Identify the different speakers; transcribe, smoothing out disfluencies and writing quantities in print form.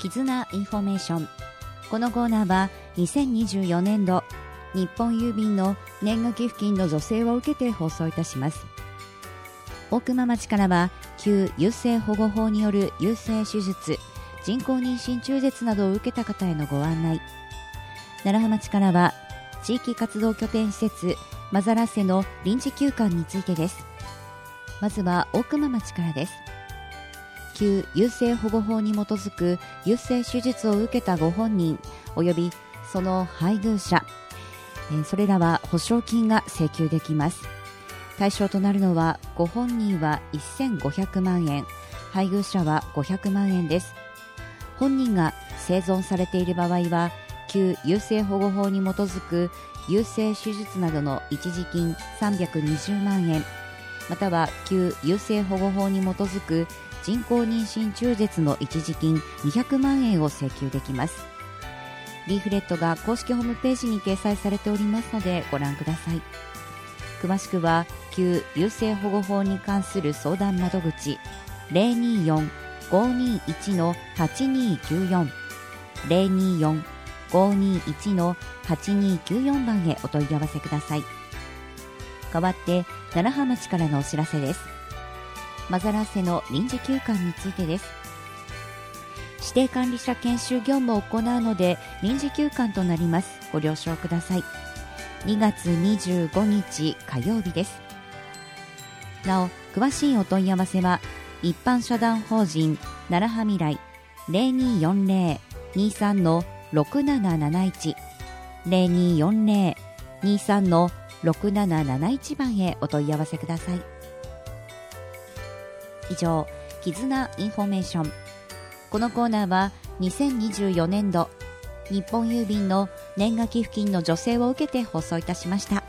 Speaker 1: 絆インフォメーション。このコーナーは2024年度日本郵便の年賀寄付金の助成を受けて放送いたします。大熊町からは旧優生保護法による優生手術、人工妊娠中絶などを受けた方へのご案内。楢葉町からは地域活動拠点施設マザラッセの臨時休館についてです。まずは大熊町からです。旧優生保護法に基づく優生手術を受けたご本人及びその配偶者、それらは保証金が請求できます。対象となるのはご本人は1500万円、配偶者は500万円です。本人が生存されている場合は旧優生保護法に基づく優生手術などの一時金320万円、または旧優生保護法に基づく人工妊娠中絶の一時金200万円を請求できます。リーフレットが公式ホームページに掲載されておりますのでご覧ください。詳しくは旧優生保護法に関する相談窓口 024-521-8294 024-521-8294 番へお問い合わせください。代わって楢葉町からのお知らせです。マザラッセの臨時休館についてです。指定管理者研修業務を行うので臨時休館となります。ご了承ください。2月25日火曜日です。なお詳しいお問い合わせは一般社団法人楢葉未来 0240-23-6771 0240-23-6771 番へお問い合わせください。以上、絆インフォメーション。このコーナーは2024年度日本郵便の年賀寄付金の助成を受けて放送いたしました。